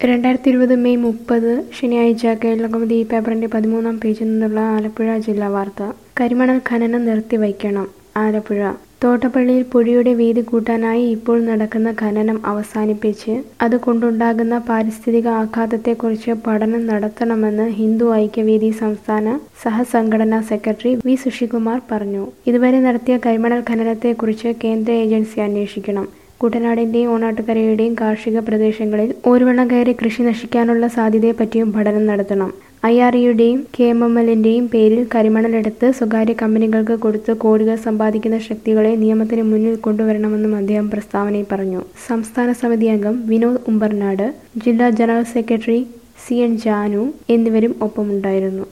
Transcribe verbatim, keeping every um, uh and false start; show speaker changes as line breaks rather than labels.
രണ്ടായിരത്തി ഇരുപത് മെയ് മുപ്പത് ശനിയാഴ്ച കേരളകൗമുദി ഈ പേപ്പറിന്റെ പതിമൂന്നാം പേജിൽ നിന്നുള്ള ആലപ്പുഴ ജില്ലാ വാർത്ത. കരിമണൽ ഖനനം നിർത്തിവയ്ക്കണം. ആലപ്പുഴ. തോട്ടപ്പള്ളിയിൽ പുഴയുടെ വീതി കൂട്ടാനായി ഇപ്പോൾ നടക്കുന്ന ഖനനം അവസാനിപ്പിച്ച് അതുകൊണ്ടുണ്ടാകുന്ന പാരിസ്ഥിതിക ആഘാതത്തെക്കുറിച്ച് പഠനം നടത്തണമെന്ന് ഹിന്ദു ഐക്യവേദി സംസ്ഥാന സഹസംഘടനാ സെക്രട്ടറി വി സുഷികുമാർ പറഞ്ഞു. ഇതുവരെ നടത്തിയ കരിമണൽ ഖനനത്തെക്കുറിച്ച് കേന്ദ്ര ഏജൻസി അന്വേഷിക്കണം. കുട്ടനാടിന്റെയും ഓണാട്ടുകരയുടെയും കാർഷിക പ്രദേശങ്ങളിൽ ഊർവെള്ളം കയറി കൃഷി നശിക്കാനുള്ള സാധ്യതയെപ്പറ്റിയും പഠനം നടത്തണം. ഐ ആർ ഇയുടെയും കെ എം എം എല്ലിന്റെയും പേരിൽ കരിമണലെടുത്ത് സ്വകാര്യ കമ്പനികൾക്ക് കൊടുത്ത് കോടികൾ സമ്പാദിക്കുന്ന ശക്തികളെ നിയമത്തിന് മുന്നിൽ കൊണ്ടുവരണമെന്നും അദ്ദേഹം പ്രസ്താവനയിൽ പറഞ്ഞു. സംസ്ഥാന സമിതി അംഗം വിനോദ് ഉമ്പർനാട്, ജില്ലാ general secretary C N Janu എന്നിവരും ഒപ്പമുണ്ടായിരുന്നു.